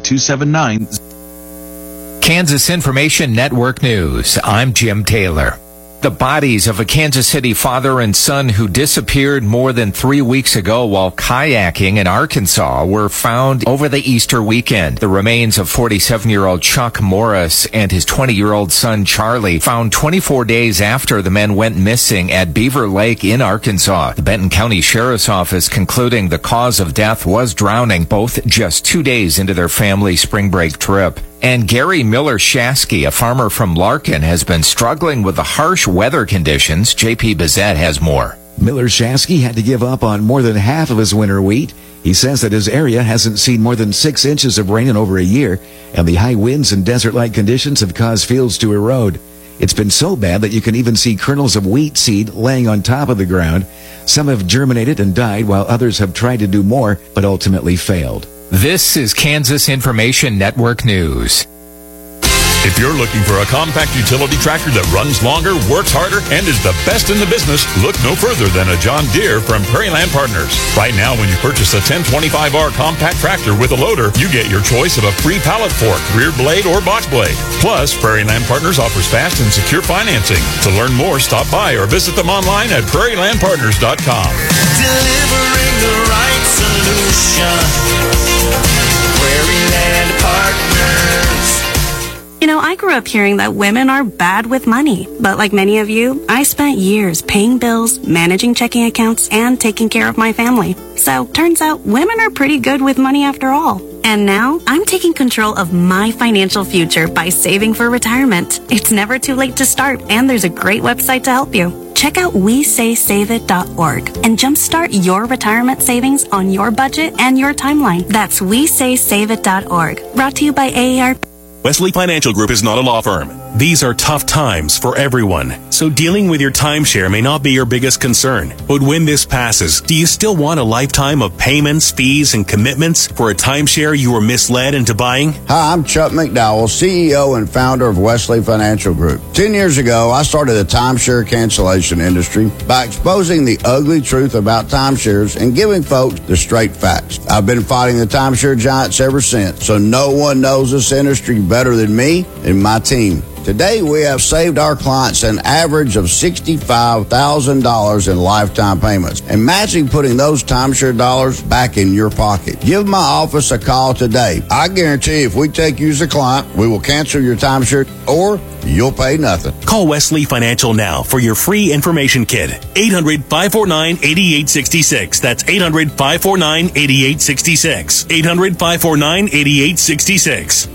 279. Kansas Information Network News. I'm Jim Taylor. The bodies of a Kansas City father and son who disappeared more than 3 weeks ago while kayaking in Arkansas were found over the Easter weekend. The remains of 47-year-old Chuck Morris and his 20-year-old son Charlie found 24 days after the men went missing at Beaver Lake in Arkansas. The Benton County Sheriff's Office concluding the cause of death was drowning, both just 2 days into their family spring break trip. And Gary Miller-Shasky, a farmer from Larkin, has been struggling with the harsh weather conditions. J.P. Bizette has more. Miller-Shasky had to give up on more than half of his winter wheat. He says that his area hasn't seen more than 6 inches of rain in over a year, and the high winds and desert-like conditions have caused fields to erode. It's been so bad that you can even see kernels of wheat seed laying on top of the ground. Some have germinated and died, while others have tried to do more, but ultimately failed. This is Kansas Information Network News. If you're looking for a compact utility tractor that runs longer, works harder, and is the best in the business, look no further than a John Deere from Prairie Land Partners. Right now, when you purchase a 1025R compact tractor with a loader, you get your choice of a free pallet fork, rear blade, or box blade. Plus, Prairie Land Partners offers fast and secure financing. To learn more, stop by or visit them online at prairielandpartners.com. Delivering the right solution. Prairie Land Partners. You know, I grew up hearing that women are bad with money. But like many of you, I spent years paying bills, managing checking accounts, and taking care of my family. So, turns out women are pretty good with money after all. And now, I'm taking control of my financial future by saving for retirement. It's never too late to start, and there's a great website to help you. Check out WeSaySaveIt.org and jumpstart your retirement savings on your budget and your timeline. That's WeSaySaveIt.org. Brought to you by AARP. Wesley Financial Group is not a law firm. These are tough times for everyone, so dealing with your timeshare may not be your biggest concern. But when this passes, do you still want a lifetime of payments, fees, and commitments for a timeshare you were misled into buying? Hi, I'm Chuck McDowell, CEO and founder of Wesley Financial Group. 10 years ago, I started the timeshare cancellation industry by exposing the ugly truth about timeshares and giving folks the straight facts. I've been fighting the timeshare giants ever since, so no one knows this industry better than me and my team. Today, we have saved our clients an average of $65,000 in lifetime payments. Imagine putting those timeshare dollars back in your pocket. Give my office a call today. I guarantee if we take you as a client, we will cancel your timeshare or you'll pay nothing. Call Wesley Financial now for your free information kit. 800-549-8866. That's 800-549-8866. 800-549-8866.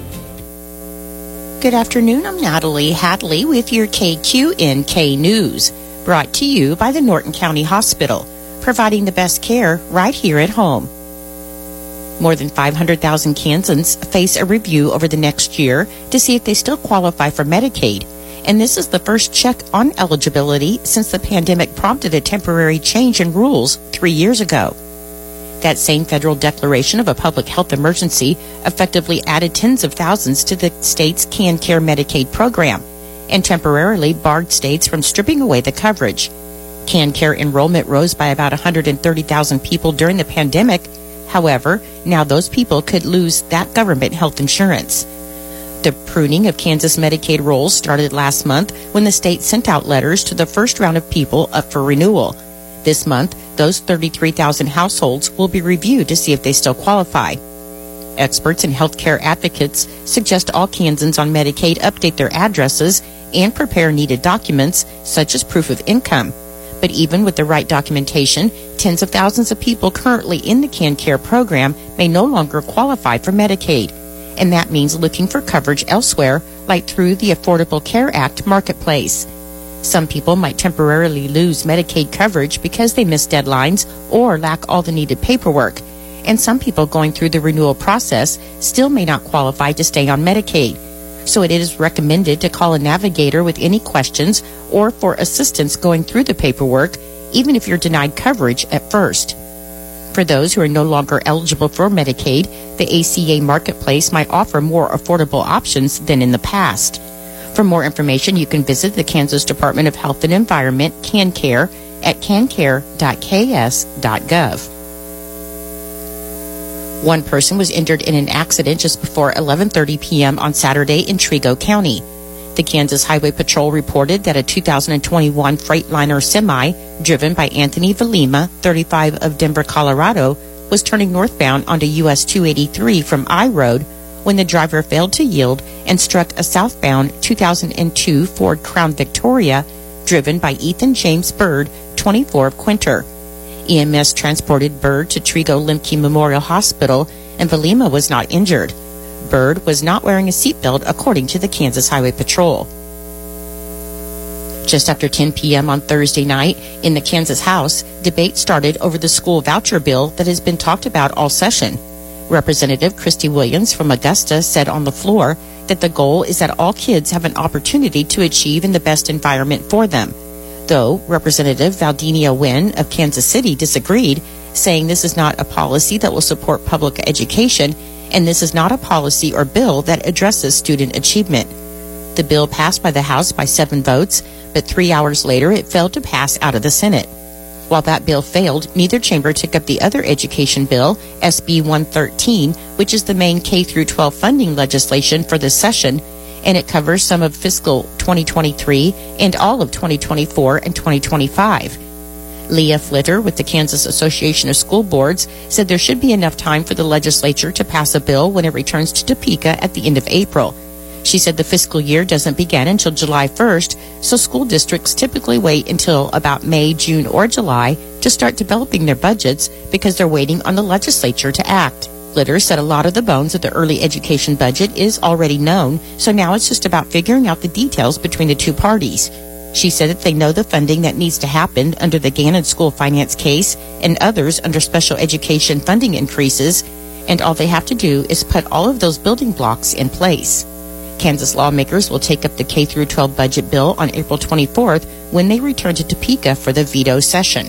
Good afternoon, I'm Natalie Hadley with your KQNK News, brought to you by the Norton County Hospital, providing the best care right here at home. More than 500,000 Kansans face a review over the next year to see if they still qualify for Medicaid, and this is the first check on eligibility since the pandemic prompted a temporary change in rules 3 years ago. That same federal declaration of a public health emergency effectively added tens of thousands to the state's CanCare Medicaid program and temporarily barred states from stripping away the coverage. CanCare enrollment rose by about 130,000 people during the pandemic. However, now those people could lose that government health insurance. The pruning of Kansas Medicaid rolls started last month when the state sent out letters to the first round of people up for renewal. This month, those 33,000 households will be reviewed to see if they still qualify. Experts and healthcare advocates suggest all Kansans on Medicaid update their addresses and prepare needed documents, such as proof of income. But even with the right documentation, tens of thousands of people currently in the CanCare program may no longer qualify for Medicaid. And that means looking for coverage elsewhere, like through the Affordable Care Act marketplace. Some people might temporarily lose Medicaid coverage because they miss deadlines or lack all the needed paperwork. And some people going through the renewal process still may not qualify to stay on Medicaid. So it is recommended to call a navigator with any questions or for assistance going through the paperwork, even if you're denied coverage at first. For those who are no longer eligible for Medicaid, the ACA marketplace might offer more affordable options than in the past. For more information, you can visit the Kansas Department of Health and Environment, CanCare, at cancare.ks.gov. One person was injured in an accident just before 11:30 p.m. on Saturday in Trego County. The Kansas Highway Patrol reported that a 2021 Freightliner semi, driven by Anthony Valima, 35 of Denver, Colorado, was turning northbound onto US 283 from I Road when the driver failed to yield and struck a southbound 2002 Ford Crown Victoria, driven by Ethan James Bird, 24 of Quinter. EMS transported Bird to Trego Lemke Memorial Hospital, and Valima was not injured. Bird was not wearing a seatbelt, according to the Kansas Highway Patrol. Just after 10 p.m. on Thursday night, in the Kansas House, debate started over the school voucher bill that has been talked about all session. Representative Christy Williams from Augusta said on the floor that the goal is that all kids have an opportunity to achieve in the best environment for them. Though Representative Valdinia Wynn of Kansas City disagreed, saying this is not a policy that will support public education, and this is not a policy or bill that addresses student achievement. The bill passed by the House by 7 votes, but 3 hours later it failed to pass out of the Senate. While that bill failed, neither chamber took up the other education bill, SB 113, which is the main K-12 funding legislation for this session, and it covers some of fiscal 2023 and all of 2024 and 2025. Leah Flitter with the Kansas Association of School Boards said there should be enough time for the legislature to pass a bill when it returns to Topeka at the end of April. She said the fiscal year doesn't begin until July 1st, so school districts typically wait until about May, June, or July to start developing their budgets because they're waiting on the legislature to act. Flitter said a lot of the bones of the early education budget is already known, so now it's just about figuring out the details between the two parties. She said that they know the funding that needs to happen under the Gannon School Finance case and others under special education funding increases, and all they have to do is put all of those building blocks in place. Kansas lawmakers will take up the K-12 budget bill on April 24th when they return to Topeka for the veto session.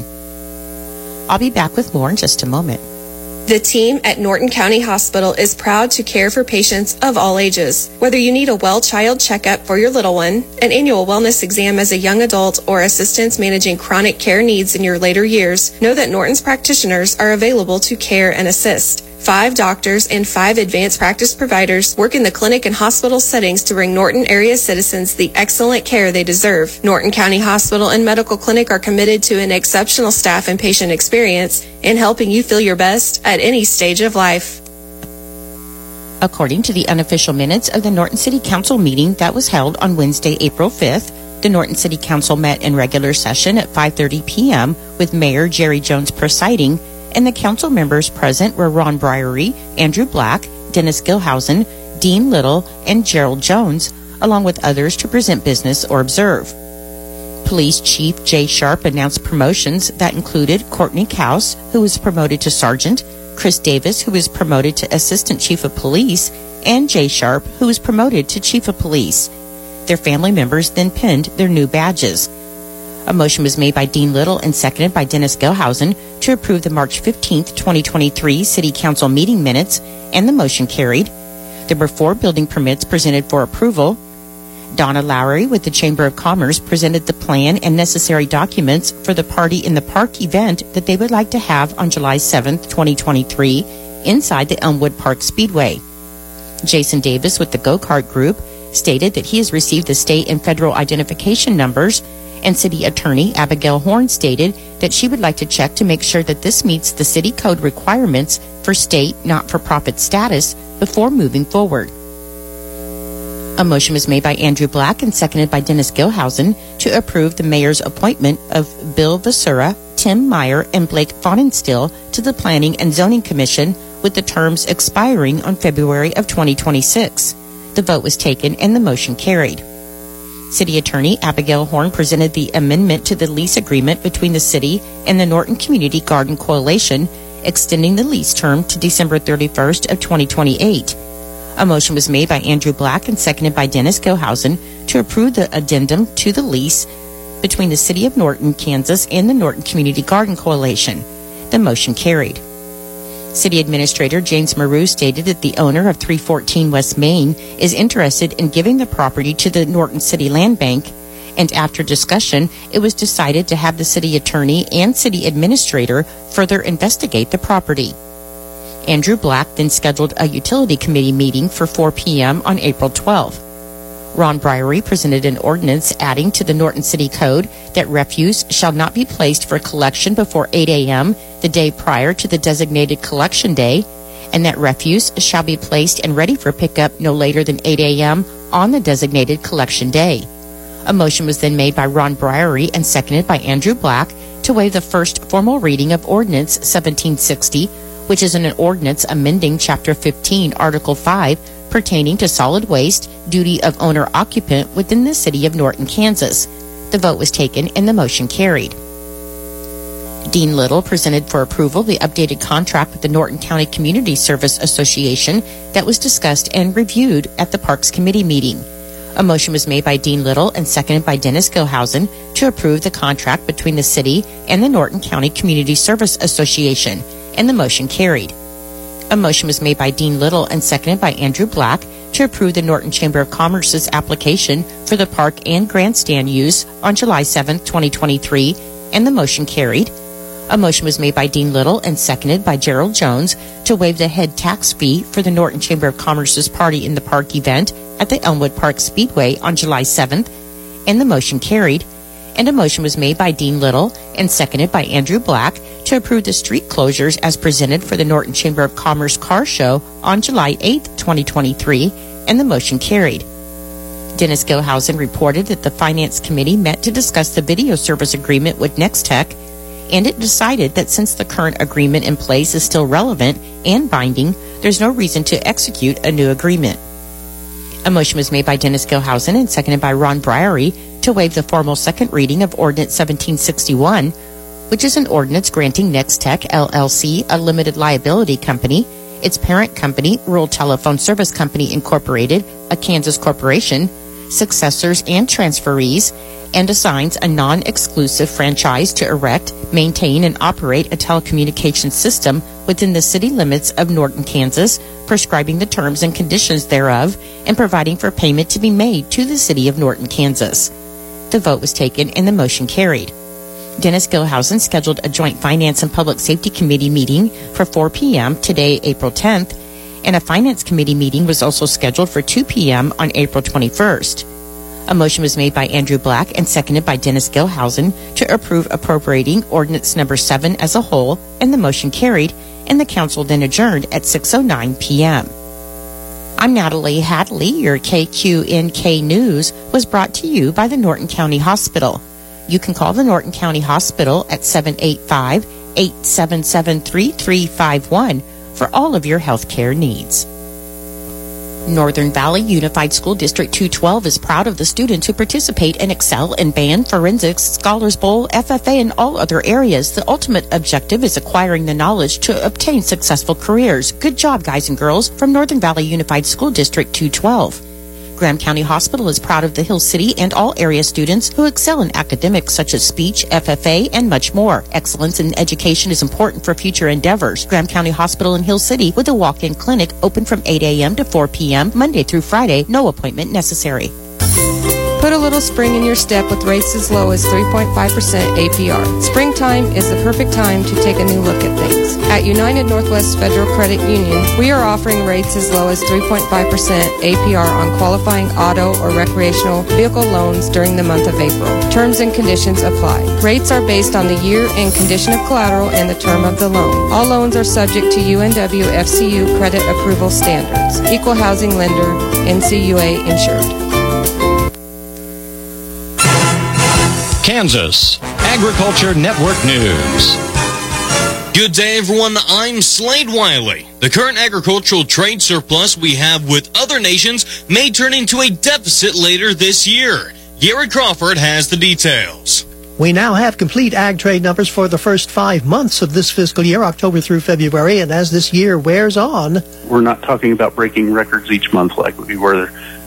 I'll be back with more in just a moment. The team at Norton County Hospital is proud to care for patients of all ages. Whether you need a well-child checkup for your little one, an annual wellness exam as a young adult, or assistance managing chronic care needs in your later years, know that Norton's practitioners are available to care and assist. 5 doctors and 5 advanced practice providers work in the clinic and hospital settings to bring Norton area citizens the excellent care they deserve. Norton County Hospital and Medical Clinic are committed to an exceptional staff and patient experience in helping you feel your best at any stage of life. According to the unofficial minutes of the Norton City Council meeting that was held on Wednesday, April 5th, the Norton City Council met in regular session at 5:30 p.m. with Mayor Jerry Jones presiding, and the council members present were Ron Briery, Andrew Black, Dennis Gilhausen, Dean Little, and Gerald Jones, along with others to present business or observe. Police Chief Jay Sharp announced promotions that included Courtney Kaus, who was promoted to Sergeant, Chris Davis, who was promoted to Assistant Chief of Police, and Jay Sharp, who was promoted to Chief of Police. Their family members then pinned their new badges. A motion was made by Dean Little and seconded by Dennis Gilhausen to approve the March 15, 2023 City Council meeting minutes, and the motion carried. There were 4 building permits presented for approval. Donna Lowry with the Chamber of Commerce presented the plan and necessary documents for the Party in the Park event that they would like to have on July 7, 2023, inside the Elmwood Park Speedway. Jason Davis with the Go-Kart Group stated that he has received the state and federal identification numbers, and City Attorney Abigail Horn stated that she would like to check to make sure that this meets the city code requirements for state not-for-profit status before moving forward. A motion was made by Andrew Black and seconded by Dennis Gilhausen to approve the mayor's appointment of Bill Vasura, Tim Meyer, and Blake Faunenstill to the Planning and Zoning Commission, with the terms expiring on February of 2026. The vote was taken and the motion carried. City Attorney Abigail Horn presented the amendment to the lease agreement between the city and the Norton Community Garden Coalition, extending the lease term to December 31st of 2028. A motion was made by Andrew Black and seconded by Dennis Gilhausen to approve the addendum to the lease between the City of Norton, Kansas, and the Norton Community Garden Coalition. The motion carried. City Administrator James Maru stated that the owner of 314 West Main is interested in giving the property to the Norton City Land Bank, and after discussion, it was decided to have the city attorney and city administrator further investigate the property. Andrew Black then scheduled a utility committee meeting for 4 p.m. on April 12. Ron Briery presented an ordinance adding to the Norton City Code that refuse shall not be placed for collection before 8 a.m. the day prior to the designated collection day, and that refuse shall be placed and ready for pickup no later than 8 a.m. on the designated collection day. A motion was then made by Ron Briery and seconded by Andrew Black to waive the first formal reading of Ordinance 1760, which is an ordinance amending Chapter 15, Article 5, pertaining to solid waste, duty of owner-occupant within the city of Norton, Kansas. The vote was taken and the motion carried. Dean Little presented for approval the updated contract with the Norton County Community Service Association that was discussed and reviewed at the Parks Committee meeting. A motion was made by Dean Little and seconded by Dennis Gilhausen to approve the contract between the city and the Norton County Community Service Association, and the motion carried. A motion was made by Dean Little and seconded by Andrew Black to approve the Norton Chamber of Commerce's application for the park and grandstand use on July 7, 2023, and the motion carried. A motion was made by Dean Little and seconded by Gerald Jones to waive the head tax fee for the Norton Chamber of Commerce's Party in the Park event at the Elmwood Park Speedway on July 7th, and the motion carried. And a motion was made by Dean Little and seconded by Andrew Black to approve the street closures as presented for the Norton Chamber of Commerce Car Show on July 8, 2023, and the motion carried. Dennis Gilhausen reported that the Finance Committee met to discuss the video service agreement with Nextech, and it decided that since the current agreement in place is still relevant and binding, there's no reason to execute a new agreement. A motion was made by Dennis Gilhausen and seconded by Ron Briery to waive the formal second reading of Ordinance 1761, which is an ordinance granting Nextech LLC, a limited liability company, its parent company, Rural Telephone Service Company Incorporated, a Kansas corporation, successors and transferees, and assigns a non-exclusive franchise to erect, maintain, and operate a telecommunications system within the city limits of Norton, Kansas, prescribing the terms and conditions thereof, and providing for payment to be made to the city of Norton, Kansas. The vote was taken and the motion carried. Dennis Gilhausen scheduled a joint Finance and Public Safety Committee meeting for 4 p.m. today, April 10th, and a Finance Committee meeting was also scheduled for 2 p.m. on April 21st. A motion was made by Andrew Black and seconded by Dennis Gilhausen to approve appropriating Ordinance Number 7 as a whole, and the motion carried, and the council then adjourned at 6:09 p.m. I'm Natalie Hadley. Your KQNK News was brought to you by the Norton County Hospital. You can call the Norton County Hospital at 785-877-3351 for all of your health care needs. Northern Valley Unified School District 212 is proud of the students who participate and excel in band, forensics, Scholars Bowl, FFA, and all other areas. The ultimate objective is acquiring the knowledge to obtain successful careers. Good job, guys and girls, from Northern Valley Unified School District 212. Graham County Hospital is proud of the Hill City and all area students who excel in academics such as speech, FFA, and much more. Excellence in education is important for future endeavors. Graham County Hospital in Hill City with a walk-in clinic open from 8 a.m. to 4 p.m. Monday through Friday. No appointment necessary. Put a little spring in your step with rates as low as 3.5% APR. Springtime is the perfect time to take a new look at things. At United Northwest Federal Credit Union, we are offering rates as low as 3.5% APR on qualifying auto or recreational vehicle loans during the month of April. Terms and conditions apply. Rates are based on the year and condition of collateral and the term of the loan. All loans are subject to UNW FCU credit approval standards. Equal housing lender, NCUA insured. Kansas Agriculture Network News. Good day, everyone. I'm Slade Wiley. The current agricultural trade surplus we have with other nations may turn into a deficit later this year. Gary Crawford has the details. We now have complete ag trade numbers for the first 5 months of this fiscal year, October through February, and as this year wears on, we're not talking about breaking records each month like we were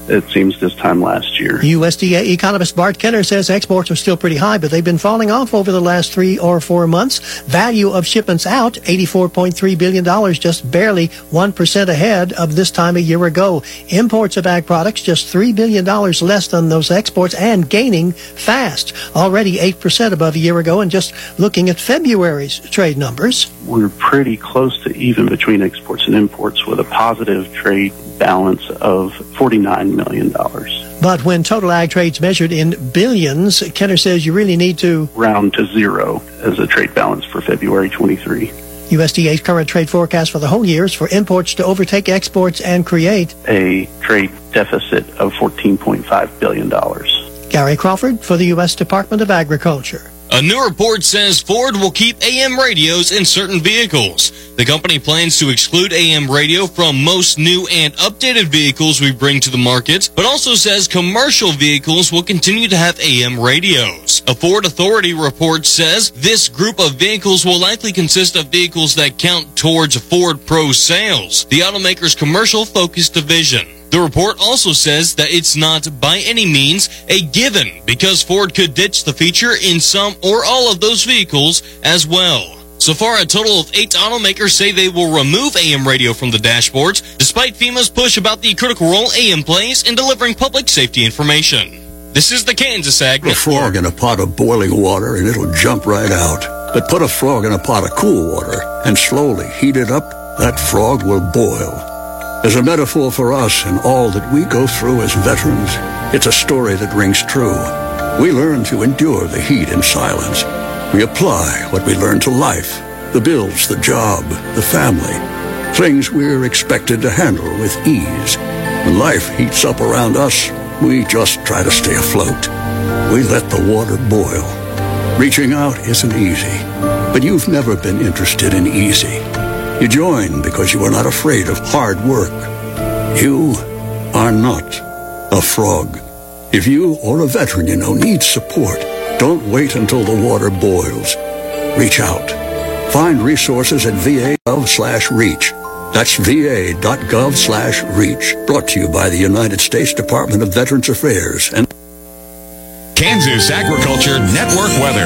it seems, this time last year. USDA economist Bart Kenner says exports are still pretty high, but they've been falling off over the last 3 or 4 months. Value of shipments out, $84.3 billion, just barely 1% ahead of this time a year ago. Imports of ag products just $3 billion less than those exports and gaining fast. Already 8% above a year ago, and just looking at February's trade numbers, we're pretty close to even between exports and imports with a positive trade balance of $49 million. But when total ag trade's measured in billions, Kenner says you really need to round to zero as a trade balance for February 23. USDA's current trade forecast for the whole year is for imports to overtake exports and create a trade deficit of $14.5 billion. Gary Crawford for the U.S. Department of Agriculture. A new report says Ford will keep AM radios in certain vehicles. The company plans to exclude AM radio from most new and updated vehicles we bring to the market, but also says commercial vehicles will continue to have AM radios. A Ford Authority report says this group of vehicles will likely consist of vehicles that count towards Ford Pro sales, the automaker's commercial-focused division. The report also says that it's not by any means a given, because Ford could ditch the feature in some or all of those vehicles as well. So far, a total of 8 automakers say they will remove AM radio from the dashboards, despite FEMA's push about the critical role AM plays in delivering public safety information. This is the Kansas Ag Network. Put a frog in a pot of boiling water and it'll jump right out. But put a frog in a pot of cool water and slowly heat it up, that frog will boil. As a metaphor for us and all that we go through as veterans, it's a story that rings true. We learn to endure the heat in silence. We apply what we learn to life, the bills, the job, the family, things we're expected to handle with ease. When life heats up around us, we just try to stay afloat. We let the water boil. Reaching out isn't easy, but you've never been interested in easy. You join because you are not afraid of hard work. You are not a frog. If you or a veteran you know needs support, don't wait until the water boils. Reach out. Find resources at va.gov/reach. That's va.gov/reach. Brought to you by the United States Department of Veterans Affairs and Kansas Agriculture Network weather.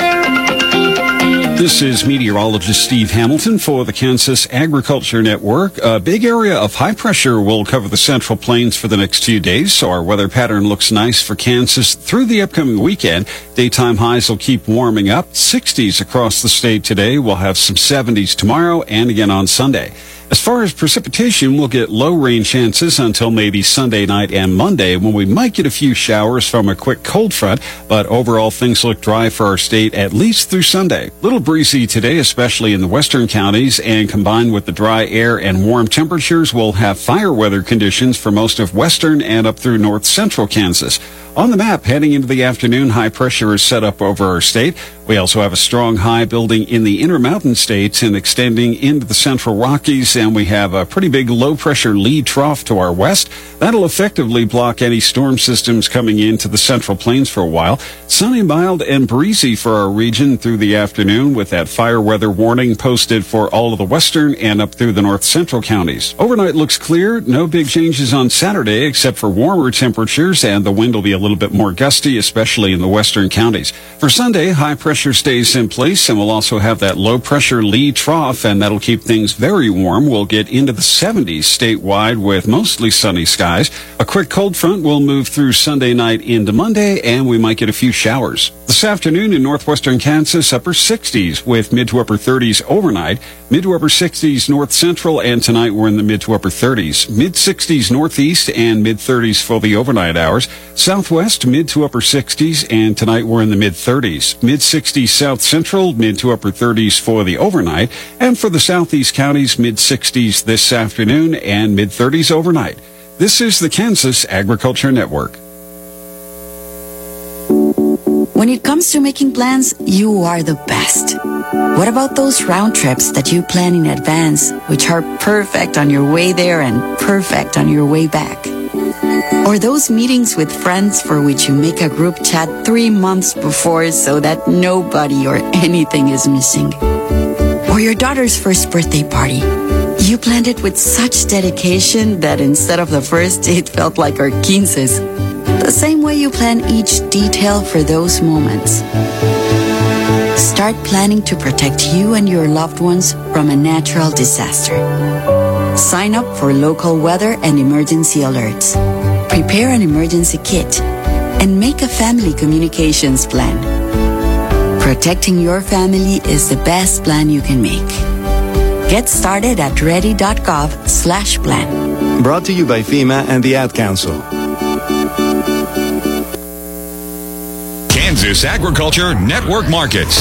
This is meteorologist Steve Hamilton for the Kansas Agriculture Network. A big area of high pressure will cover the Central Plains for the next few days, so our weather pattern looks nice for Kansas through the upcoming weekend. Daytime highs will keep warming up. 60s across the state today. We'll have some 70s tomorrow and again on Sunday. As far as precipitation, we'll get low rain chances until maybe Sunday night and Monday, when we might get a few showers from a quick cold front, but overall things look dry for our state at least through Sunday. Little breezy today, especially in the western counties, and combined with the dry air and warm temperatures, we'll have fire weather conditions for most of western and up through north central Kansas. On the map, heading into the afternoon, high pressure is set up over our state. We also have a strong high building in the Intermountain states and extending into the central Rockies, and we have a pretty big low-pressure Lee trough to our west. That'll effectively block any storm systems coming into the Central Plains for a while. Sunny, mild, and breezy for our region through the afternoon, with that fire weather warning posted for all of the western and up through the north central counties. Overnight looks clear. No big changes on Saturday except for warmer temperatures, and the wind will be a little bit more gusty, especially in the western counties. For Sunday, high pressure stays in place, and we'll also have that low pressure Lee trough, and that'll keep things very warm. We'll get into the 70s statewide with mostly sunny skies. A quick cold front will move through Sunday night into Monday, and we might get a few showers. This afternoon in northwestern Kansas, upper 60s with mid to upper 30s overnight, mid to upper 60s north central, and tonight we're in the mid to upper 30s. Mid 60s northeast and mid 30s for the overnight hours. Southwest, mid to upper 60s, and tonight we're in the mid 30s. Mid 60s south central, mid to upper 30s for the overnight, and for the southeast counties, mid 60s this afternoon and mid 30s overnight. This is the Kansas Agriculture Network. When it comes to making plans, you are the best. What about those round trips that you plan in advance, which are perfect on your way there and perfect on your way back? Or those meetings with friends for which you make a group chat 3 months before so that nobody or anything is missing? Or your daughter's first birthday party. You planned it with such dedication that instead of the first, it felt like our 15s. The same way you plan each detail for those moments. Start planning to protect you and your loved ones from a natural disaster. Sign up for local weather and emergency alerts. Prepare an emergency kit and make a family communications plan. Protecting your family is the best plan you can make. Get started at ready.gov/plan. Brought to you by FEMA and the Ad Council. Kansas Agriculture Network Markets.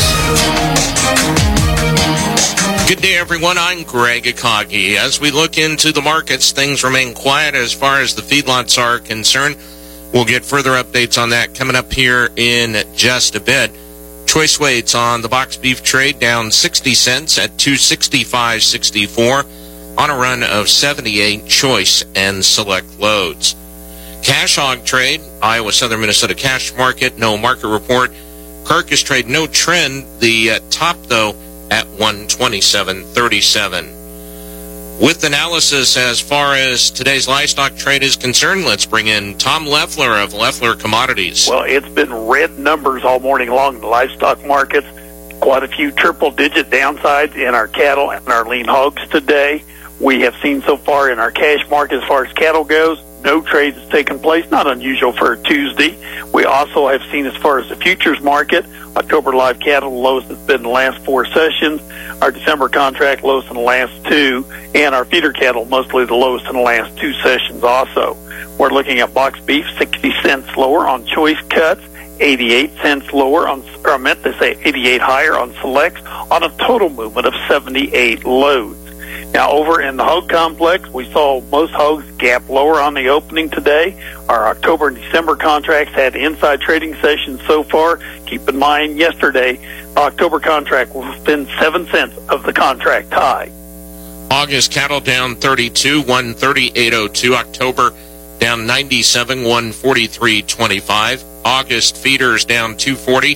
Good day, everyone. I'm Greg Akagi. As we look into the markets, things remain quiet as far as the feedlots are concerned. We'll get further updates on that coming up here in just a bit. Choice weights on the box beef trade down 60 cents at $265.64 on a run of 78 choice and select loads. Cash hog trade, Iowa Southern Minnesota cash market, no market report. Carcass trade, no trend. The top, though, at $127.37. With analysis as far as today's livestock trade is concerned, let's bring in Tom Leffler of Leffler Commodities. Well, it's been red numbers all morning long in the livestock markets. Quite a few triple-digit downsides in our cattle and our lean hogs today. We have seen so far in our cash market as far as cattle goes, no trades has taken place, not unusual for a Tuesday. We also have seen as far as the futures market, October live cattle, the lowest it's been in the last 4 sessions. Our December contract, lowest in the last 2. And our feeder cattle, mostly the lowest in the last 2 sessions also. We're looking at box beef, 60 cents lower on choice cuts, 88 cents lower on, or I meant to say 88 higher on selects, on a total movement of 78 loads. Now, over in the hog complex, we saw most hogs gap lower on the opening today. Our October and December contracts had inside trading sessions so far. Keep in mind, yesterday, October contract was within 7 cents of the contract high. August cattle down 32, 138.02. October down 97, 143.25. August feeders down 240,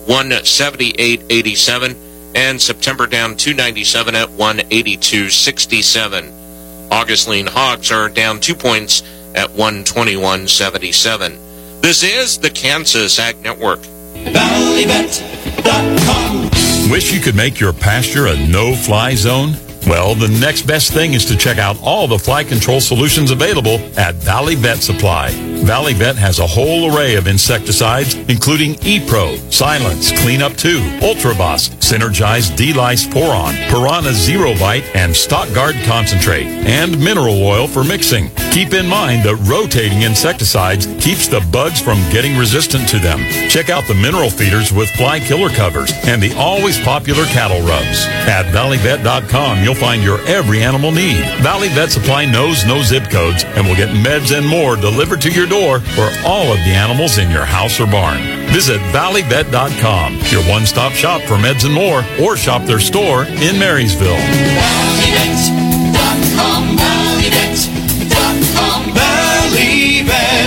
178.87. And September down 297 at 182.67. August lean hogs are down 2 points at 121.77. This is the Kansas Ag Network. ValleyBet.com. Wish you could make your pasture a no-fly zone? Well, the next best thing is to check out all the fly control solutions available at Valley Vet Supply. Valley Vet has a whole array of insecticides, including E-Pro, Silence, Cleanup 2, Ultraboss, Synergize D-Lice Poron, Piranha Zero Bite, and Stockguard Concentrate, and mineral oil for mixing. Keep in mind that rotating insecticides keeps the bugs from getting resistant to them. Check out the mineral feeders with fly killer covers and the always popular cattle rubs. At valleyvet.com, you'll find your every animal need. Valley Vet Supply knows no zip codes and will get meds and more delivered to your door for all of the animals in your house or barn. Visit valleyvet.com, your one-stop shop for meds and more, or shop their store in Marysville. ValleyVet.com, ValleyVet.com, Valley Vet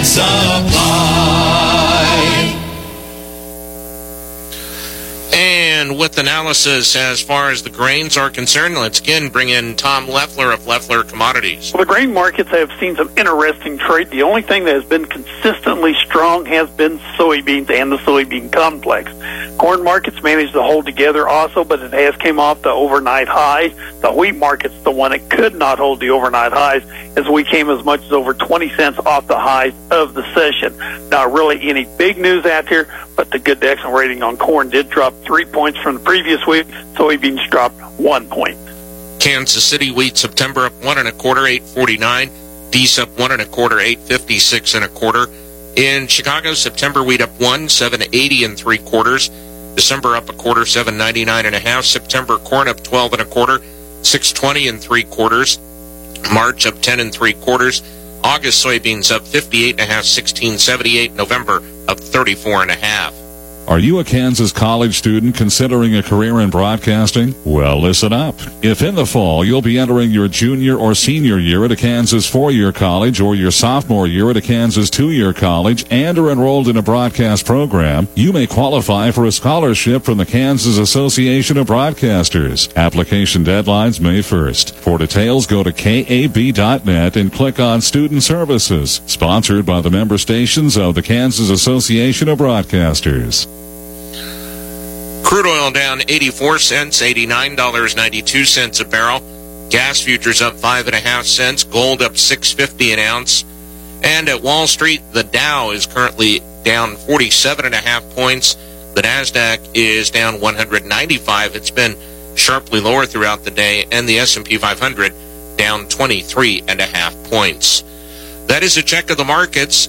Supply. And with analysis as far as the grains are concerned, let's again bring in Tom Leffler of Leffler Commodities. Well, the grain markets have seen some interesting trade. The only thing that has been consistently strong has been soybeans and the soybean complex. Corn markets managed to hold together also, but it has came off the overnight highs. The wheat market's the one that could not hold the overnight highs, as we came as much as over 20 cents off the highs of the session. Not really any big news out here, but the good Dexon rating on corn did drop 3 points from the previous week. Soybeans dropped 1 point. Kansas City wheat September up 1 1/4, 8.49. Dees up 1 1/4, 8.56 1/4. In Chicago, September wheat up 1, 7.80 3/4. December up 1/4, 7.99 1/2. September corn up 12 1/4, 6.20 3/4. March up 10 3/4. August soybeans up 58 1/2, 16.78. November up 34 1/2. Are you a Kansas college student considering a career in broadcasting? Well, listen up. If in the fall you'll be entering your junior or senior year at a Kansas 4-year college or your sophomore year at a Kansas 2-year college and are enrolled in a broadcast program, you may qualify for a scholarship from the Kansas Association of Broadcasters. Application deadlines May 1st. For details, go to KAB.net and click on Student Services. Sponsored by the member stations of the Kansas Association of Broadcasters. Crude oil down 84 cents, $89.92 a barrel. Gas futures up 5.5 cents. Gold up $6.50 an ounce. And at Wall Street, the Dow is currently down 47.5 points. The NASDAQ is down 195. It's been sharply lower throughout the day. And the S&P 500 down 23.5 points. That is a check of the markets.